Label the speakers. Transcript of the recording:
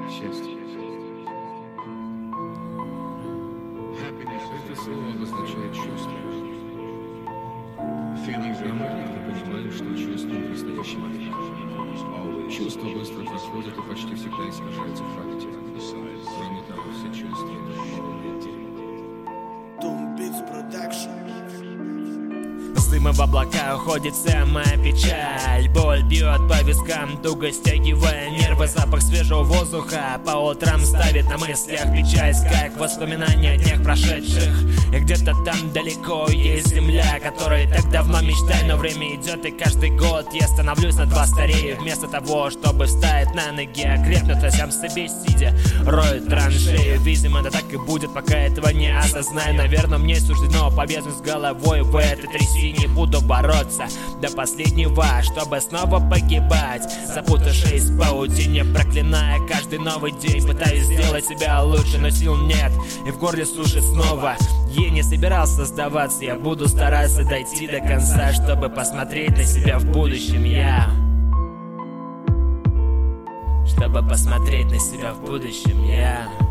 Speaker 1: Счастье. Это слово обозначает чувство. Мы понимаем, что чувствуем в настоящий момент. Чувства быстро проходят и почти всегда искажаются в памяти. Кроме того, все чувства — это полное дерьмо.
Speaker 2: Дымы в облака, уходит вся моя печаль. Боль бьет по вискам, туго стягивая нервы. Запах свежего воздуха по утрам ставит на мыслях печаль, как воспоминания о днях прошедших. И где-то там далеко есть земля, которой так давно мечтаю. Но время идет, и каждый год я становлюсь на 2 старее. Вместо того, чтобы встать на ноги, окрепнуть, а сам себе сидя роют траншею. Видимо, это так и будет, пока этого не осознаю. Наверное, мне суждено повеснуть с головой в этой трясине. Буду бороться до последнего, чтобы снова погибать, запутавшись в паутине, проклиная каждый новый день. Пытаюсь сделать себя лучше, но сил нет, и в горле сушит снова. Я не собирался сдаваться, я буду стараться дойти до конца, чтобы посмотреть на себя в будущем. Чтобы посмотреть на себя в будущем.